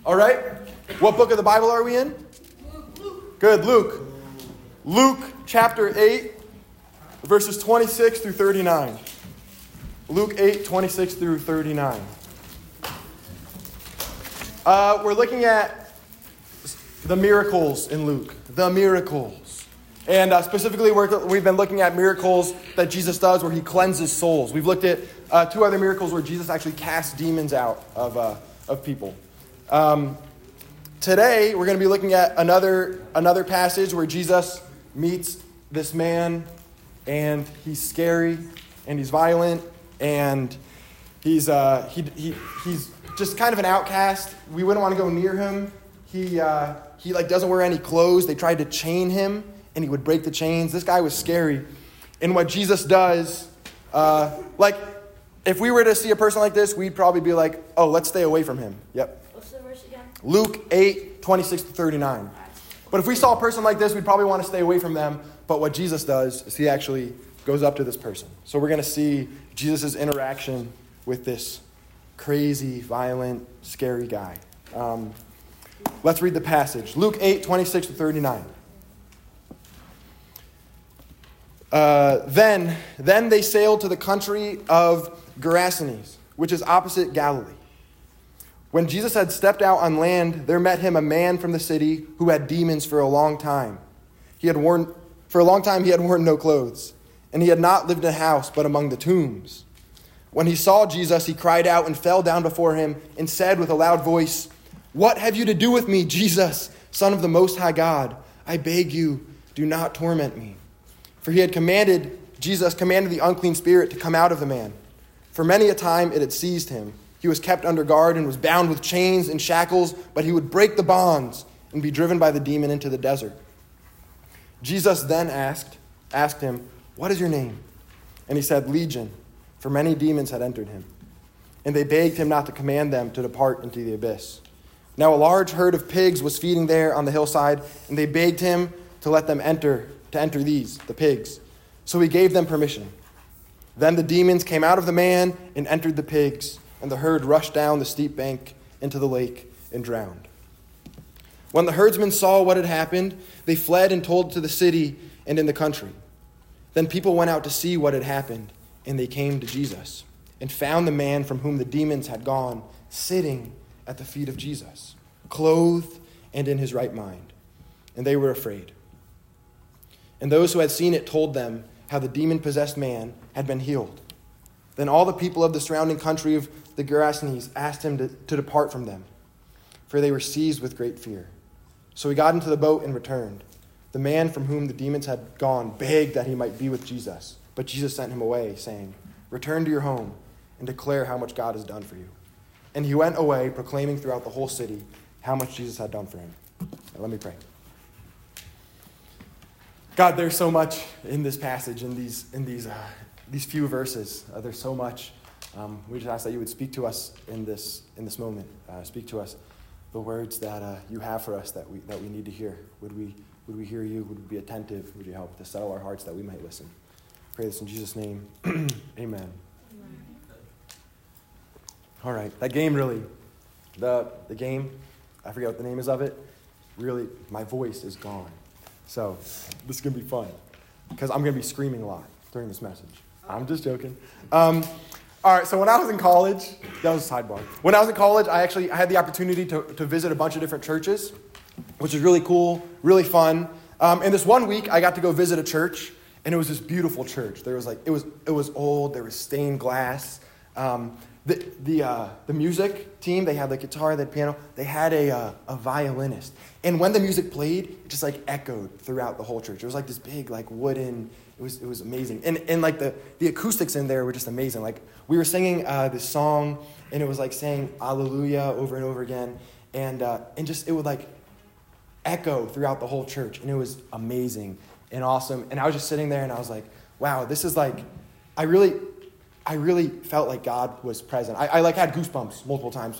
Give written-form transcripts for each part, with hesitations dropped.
All right. What book of the Bible are we in? Luke. Good, Luke. Luke chapter 8, verses 26 through 39. Luke 8, 26 through 39. We're looking at the miracles in Luke. The miracles. And specifically, we've been looking at miracles that Jesus does where he cleanses souls. We've looked at two other miracles where Jesus actually casts demons out of people. Today, we're going to be looking at another passage where Jesus meets this man, and he's scary, and he's violent, and he's just kind of an outcast. We wouldn't want to go near him. He doesn't wear any clothes. They tried to chain him, and he would break the chains. This guy was scary. And what Jesus does, if we were to see a person like this, we'd probably be like, oh, let's stay away from him. Yep. What's the verse again? Luke 8, 26 to 39. But if we saw a person like this, we'd probably want to stay away from them. But what Jesus does is he actually goes up to this person. So we're going to see Jesus' interaction with this crazy, violent, scary guy. Let's read the passage. Luke 8, 26 to 39. Then they sailed to the country of Gerasenes, which is opposite Galilee. When Jesus had stepped out on land, there met him a man from the city who had demons for a long time. He had worn no clothes, and he had not lived in a house but among the tombs. When he saw Jesus, he cried out and fell down before him and said with a loud voice, "What have you to do with me, Jesus, Son of the Most High God? I beg you, do not torment me." For Jesus commanded the unclean spirit to come out of the man. For many a time it had seized him. He was kept under guard and was bound with chains and shackles, but he would break the bonds and be driven by the demon into the desert. Jesus then asked him, "What is your name?" And he said, "Legion," for many demons had entered him. And they begged him not to command them to depart into the abyss. Now a large herd of pigs was feeding there on the hillside, and they begged him to let them enter the pigs. So he gave them permission. Then the demons came out of the man and entered the pigs, and the herd rushed down the steep bank into the lake and drowned. When the herdsmen saw what had happened, they fled and told to the city and in the country. Then people went out to see what had happened, and they came to Jesus and found the man from whom the demons had gone sitting at the feet of Jesus, clothed and in his right mind. And they were afraid. And those who had seen it told them how the demon-possessed man had been healed. Then all the people of the surrounding country of the Gerasenes asked him to depart from them, for they were seized with great fear. So he got into the boat and returned. The man from whom the demons had gone begged that he might be with Jesus, but Jesus sent him away, saying, "Return to your home and declare how much God has done for you." And he went away, proclaiming throughout the whole city how much Jesus had done for him. Now, let me pray. God, there's so much in this passage, in these few verses. There's so much. We just ask that you would speak to us in this moment. Speak to us the words that you have for us that we need to hear. Would we hear you? Would we be attentive? Would you help to settle our hearts that we might listen? Pray this in Jesus' name. Amen. All right, that game really, the game, I forget what the name is of it, really, my voice is gone. So this is going to be fun because I'm going to be screaming a lot during this message. I'm just joking. All right, so when I was in college, that was a sidebar. When I was in college, I had the opportunity to visit a bunch of different churches, which was really cool, really fun. And this one week, I got to go visit a church, and it was this beautiful church. There was it was old. There was stained glass. The music team, they had the guitar, they had piano, they had a violinist. And when the music played, it just echoed throughout the whole church. It was this big wooden, it was amazing. And the acoustics in there were just amazing. We were singing this song, and it was saying Alleluia over and over again. And just, it would echo throughout the whole church. And it was amazing and awesome. And I was just sitting there and I was like, wow, this is I really felt like God was present. I had goosebumps multiple times,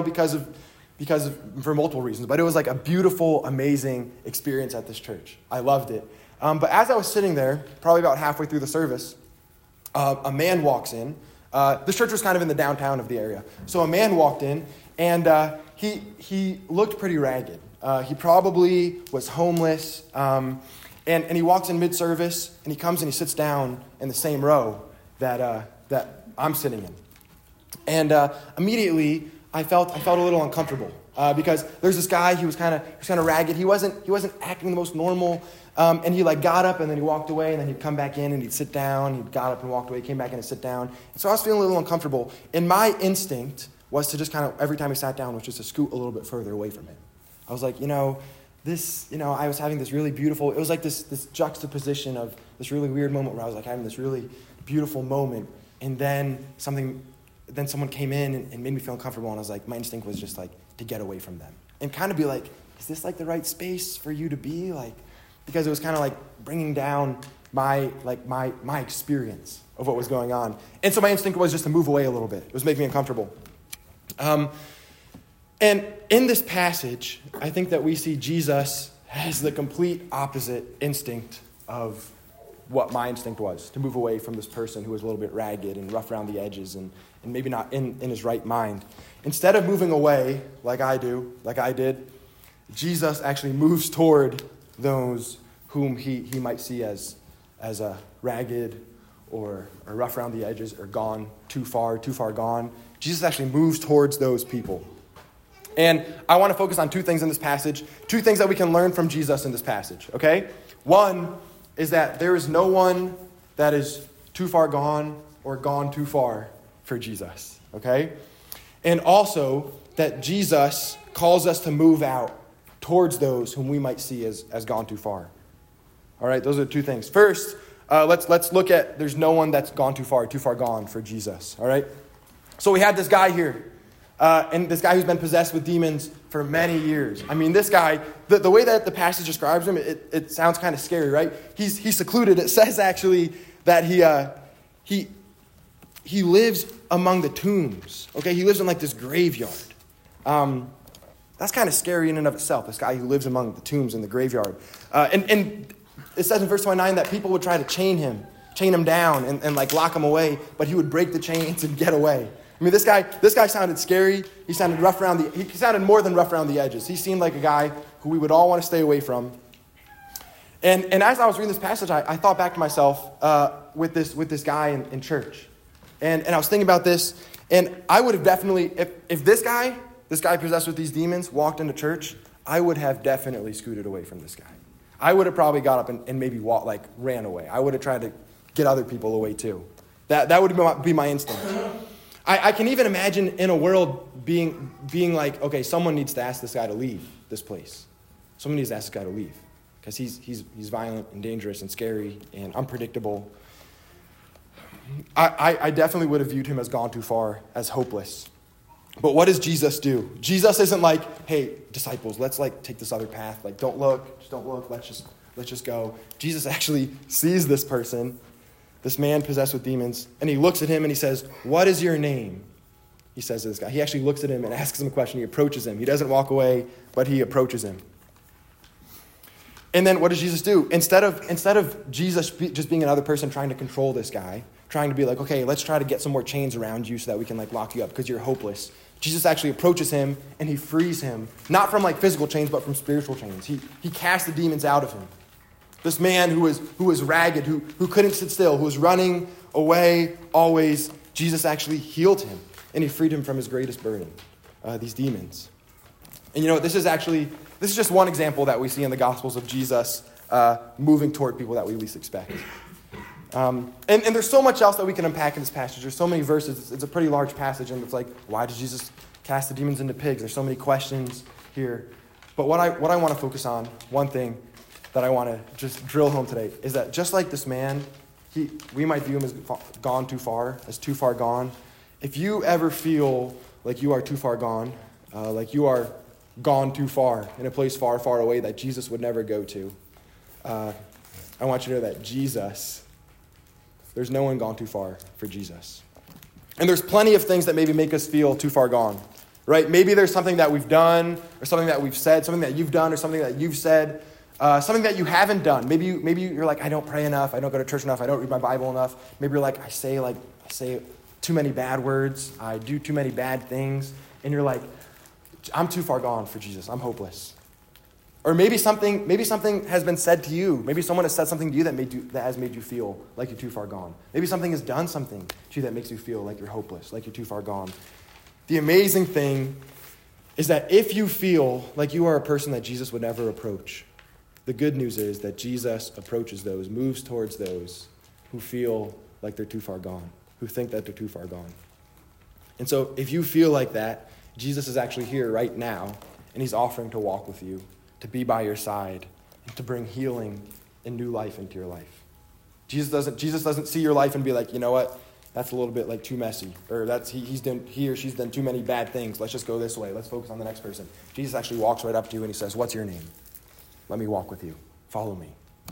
for multiple reasons. But it was a beautiful, amazing experience at this church. I loved it. But as I was sitting there, probably about halfway through the service, a man walks in. This church was kind of in the downtown of the area. So a man walked in, And he looked pretty ragged. He probably was homeless. And he walks in mid-service, and he comes and he sits down in the same row that I'm sitting in. And immediately, I felt a little uncomfortable because there's this guy. He was kind of ragged. He wasn't acting the most normal. And he got up and then he walked away, and then he'd come back in and he'd sit down. He got up and walked away, came back in and sit down. And so I was feeling a little uncomfortable. And my instinct was to just every time he sat down, was just to scoot a little bit further away from him. I was like, I was having this really beautiful, it was like this juxtaposition of this really weird moment where I was having this really beautiful moment. And then someone came in and made me feel uncomfortable. And I was my instinct was just to get away from them and kind of be is this the right space for you to be? Because it was kind of bringing down my experience of what was going on. And so my instinct was just to move away a little bit. It was making me uncomfortable. And in this passage, I think that we see Jesus has the complete opposite instinct of what my instinct was, to move away from this person who was a little bit ragged and rough around the edges and maybe not in his right mind. Instead of moving away like I did, Jesus actually moves toward those whom he might see as a ragged or rough around the edges or gone too far gone. Jesus actually moves towards those people. And I want to focus on two things in this passage, two things that we can learn from Jesus in this passage, okay? One is that there is no one that is too far gone or gone too far for Jesus, okay? And also that Jesus calls us to move out towards those whom we might see as gone too far. All right, those are two things. First, let's look at there's no one that's gone too far gone for Jesus, all right? So we had this guy here, and this guy who's been possessed with demons for many years. I mean, this guy, the way that the passage describes him, it sounds kind of scary, right? He's secluded. It says actually that he lives among the tombs. Okay, he lives in this graveyard. That's kind of scary in and of itself. This guy who lives among the tombs in the graveyard, and it says in verse 29 that people would try to chain him down and lock him away, but he would break the chains and get away. I mean, this guy sounded scary. He sounded he sounded more than rough around the edges. He seemed like a guy who we would all want to stay away from. And as I was reading this passage, I thought back to myself with this guy in church. And I was thinking about this, and I would have definitely, if this guy possessed with these demons walked into church, I would have definitely scooted away from this guy. I would have probably got up and maybe ran away. I would have tried to get other people away too. That would be my instinct. I can even imagine in a world being okay, someone needs to ask this guy to leave this place. Someone needs to ask this guy to leave because he's violent and dangerous and scary and unpredictable. I definitely would have viewed him as gone too far, as hopeless. But what does Jesus do? Jesus isn't hey, disciples, let's take this other path. Don't look, just don't look. Let's just go. Jesus actually sees this person, this man possessed with demons, and he looks at him and he says, "What is your name?" He says to this guy. He actually looks at him and asks him a question. He approaches him. He doesn't walk away, but he approaches him. And then what does Jesus do? Instead of Jesus just being another person trying to control this guy, trying to be okay, let's try to get some more chains around you so that we can lock you up because you're hopeless. Jesus actually approaches him and he frees him, not from physical chains, but from spiritual chains. He casts the demons out of him. This man who was ragged, who couldn't sit still, who was running away always, Jesus actually healed him and he freed him from his greatest burden, these demons. And this is just one example that we see in the Gospels of Jesus moving toward people that we least expect. And there's so much else that we can unpack in this passage. There's so many verses. It's a pretty large passage, and it's why did Jesus cast the demons into pigs? There's so many questions here. But what I want to focus on, one thing that I want to just drill home today, is that just like this man, we might view him as gone too far, as too far gone. If you ever feel like you are too far gone, like you are gone too far in a place far, far away that Jesus would never go to, I want you to know that there's no one gone too far for Jesus. And there's plenty of things that maybe make us feel too far gone, right? Maybe there's something that we've done or something that we've said, something that you've done or something that you've said, something that you haven't done. Maybe you're I don't pray enough, I don't go to church enough, I don't read my Bible enough. Maybe you're I say too many bad words, I do too many bad things. and you're like, I'm too far gone for Jesus. I'm hopeless. Or maybe something has been said to you. Maybe someone has said something to you that has made you feel like you're too far gone. Maybe something has done something to you that makes you feel like you're hopeless, like you're too far gone. The amazing thing is that if you feel like you are a person that Jesus would never approach, the good news is that Jesus approaches those, moves towards those who feel like they're too far gone, who think that they're too far gone. And so if you feel like that, Jesus is actually here right now, and he's offering to walk with you, to be by your side, and to bring healing and new life into your life. Jesus doesn't see your life and be like, you know what, that's a little bit like too messy, or he or she's done too many bad things. Let's just go this way. Let's focus on the next person. Jesus actually walks right up to you and he says, what's your name? Let me walk with you. Follow me.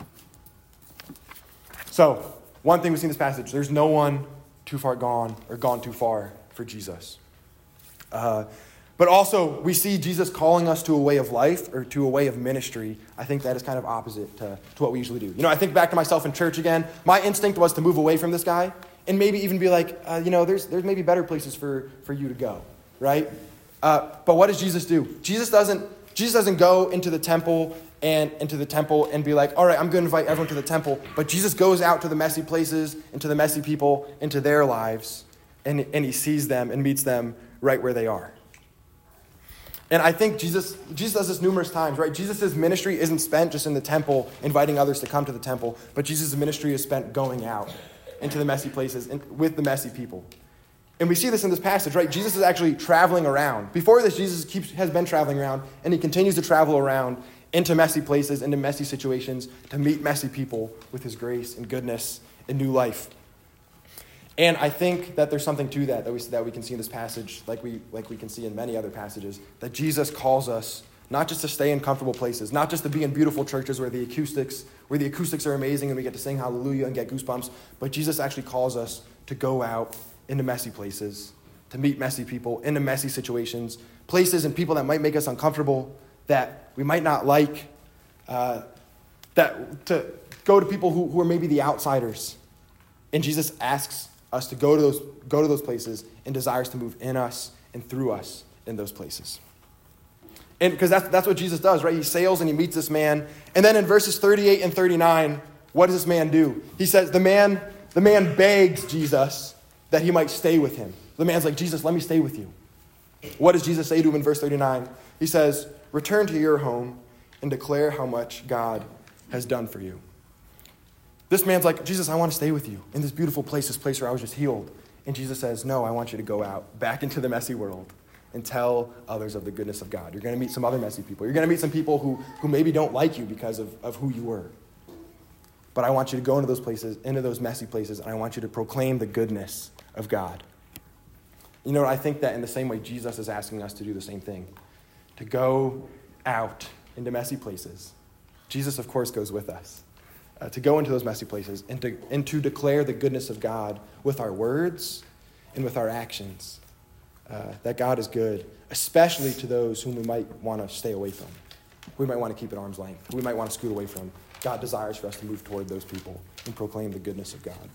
So, one thing we see in this passage, there's no one too far gone or gone too far for Jesus. But also, we see Jesus calling us to a way of life or to a way of ministry. I think that is kind of opposite to what we usually do. You know, I think back to myself in church again. My instinct was to move away from this guy and maybe even be like, there's maybe better places for you to go, right? But what does Jesus do? Jesus doesn't go into the temple and be like, all right, I'm going to invite everyone to the temple. But Jesus goes out to the messy places and to the messy people, into their lives, and he sees them and meets them right where they are. And I think Jesus does this numerous times, right? Jesus' ministry isn't spent just in the temple, inviting others to come to the temple, but Jesus' ministry is spent going out into the messy places and with the messy people. And we see this in this passage, right? Jesus is actually traveling around. Before this, Jesus has been traveling around, and he continues to travel around into messy places, into messy situations, to meet messy people with his grace and goodness and new life. And I think that there's something to that we can see in this passage, like we can see in many other passages, that Jesus calls us not just to stay in comfortable places, not just to be in beautiful churches where the acoustics are amazing and we get to sing hallelujah and get goosebumps, but Jesus actually calls us to go out into messy places, to meet messy people, into messy situations, places and people that might make us uncomfortable, that we might not like, that to go to people who are maybe the outsiders. And Jesus asks us to go to those places and desires to move in us and through us in those places. And because that's what Jesus does, right? He sails and he meets this man. And then in verses 38 and 39, what does this man do? He says the man begs Jesus that he might stay with him. The man's like, Jesus, let me stay with you. What does Jesus say to him in verse 39? He says, return to your home and declare how much God has done for you. This man's like, Jesus, I want to stay with you in this beautiful place, this place where I was just healed. And Jesus says, no, I want you to go out back into the messy world and tell others of the goodness of God. You're going to meet some other messy people. You're going to meet some people who maybe don't like you because of who you were. But I want you to go into those places, into those messy places, and I want you to proclaim the goodness of God. You know, I think that in the same way, Jesus is asking us to do the same thing, to go out into messy places. Jesus, of course, goes with us. To go into those messy places and to declare the goodness of God with our words and with our actions. That God is good, especially to those whom we might want to stay away from. We might want to keep at arm's length. We might want to scoot away from. God desires for us to move toward those people and proclaim the goodness of God.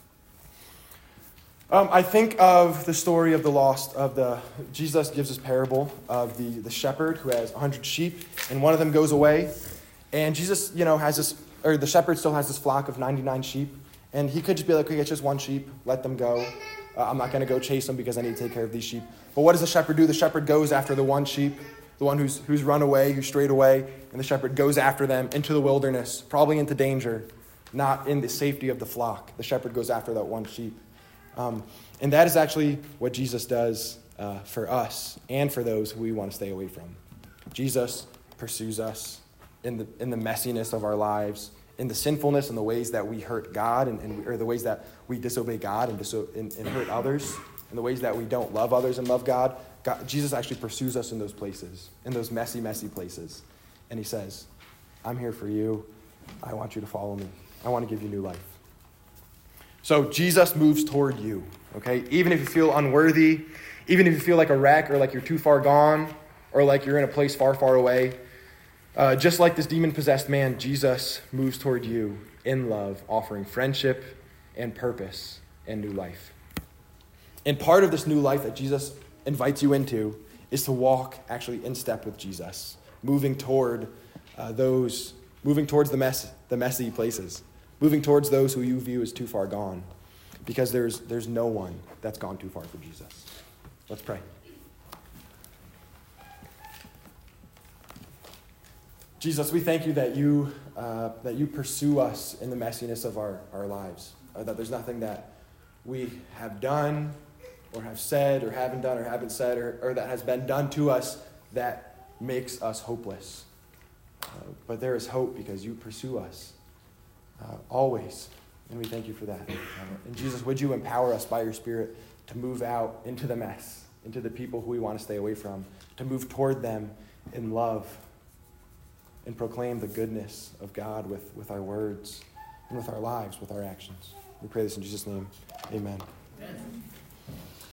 I think of the story of the lost, Jesus gives this parable of the shepherd who has 100 sheep, and one of them goes away. And Jesus, the shepherd still has this flock of 99 sheep, and he could just be like, okay, it's just one sheep, let them go. I'm not going to go chase them because I need to take care of these sheep. But what does the shepherd do? The shepherd goes after the one sheep, the one who's run away, who's strayed away, and the shepherd goes after them into the wilderness, probably into danger, not in the safety of the flock. The shepherd goes after that one sheep. And that is actually what Jesus does for us and for those who we want to stay away from. Jesus pursues us in the messiness of our lives, in the sinfulness and the ways that we hurt God, or the ways that we disobey God and hurt others, and the ways that we don't love others and love God. Jesus actually pursues us in those places, in those messy, messy places. And he says, I'm here for you. I want you to follow me. I want to give you new life. So Jesus moves toward you, okay? Even if you feel unworthy, even if you feel like a wreck or like you're too far gone or like you're in a place far, far away, just like this demon-possessed man, Jesus moves toward you in love, offering friendship and purpose and new life. And part of this new life that Jesus invites you into is to walk actually in step with Jesus, moving towards the messy places, moving towards those who you view as too far gone, because there's no one that's gone too far for Jesus. Let's pray. Jesus, we thank you that you pursue us in the messiness of our lives, that there's nothing that we have done or have said or haven't done or haven't said or that has been done to us that makes us hopeless. But there is hope because you pursue us always, and we thank you for that. And Jesus, would you empower us by your Spirit to move out into the mess, into the people who we want to stay away from, to move toward them in love, and proclaim the goodness of God with our words and with our lives, with our actions. We pray this in Jesus' name. Amen.